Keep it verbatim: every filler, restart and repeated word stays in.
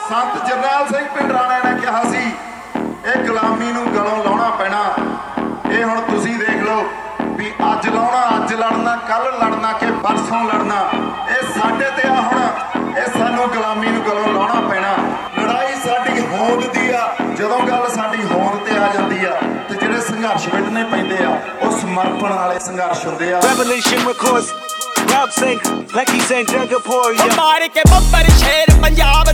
ਸੰਤ ਜਰਨੈਲ ਸਿੰਘ ਭਿੰਡਰਾਣੇ ਨੇ ਕਿਹਾ ਸੀ ਇਹ ਗੁਲਾਮੀ ਨੂੰ ਗਲੋਂ ਲਾਉਣਾ ਪੈਣਾ। ਇਹ ਹੁਣ ਤੁਸੀਂ ਦੇਖ ਲਓ ਵੀ ਅੱਜ ਲਾਉਣਾ, ਅੱਜ ਲੜਨਾ, ਕੱਲ ਲੜਨਾ ਕਿ ਪਰਸੋਂ ਲੜਨਾ, ਇਹ ਸਾਡੇ ਤੇ ਆ ਹੁਣ। ਇਹ ਸਾਨੂੰ ਗੁਲਾਮੀ ਨੂੰ ਗਲੋਂ ਲਾਉਣਾ ਪੈਣਾ। ਲੜਾਈ ਸਾਡੀ ਹੋਂਦ ਦੀ ਆ। ਜਦੋਂ ਗੱਲ ਸਾਡੀ ਹੋਂਦ ਤੇ ਆ ਜਾਂਦੀ ਆ ਤੇ ਜਿਹੜੇ ਸੰਘਰਸ਼ ਵਿੱਢਣੇ ਪੈਂਦੇ ਆ ਉਹ ਸਮਰਪਣ ਵਾਲੇ ਸੰਘਰਸ਼ ਹੁੰਦੇ ਆ। Revolution records, Rob Singh, Lecky St. Jugapore, ਮਾਰ ਕੇ ਬੱਬਰ ਸ਼ੇਰ ਪੰਜਾਬ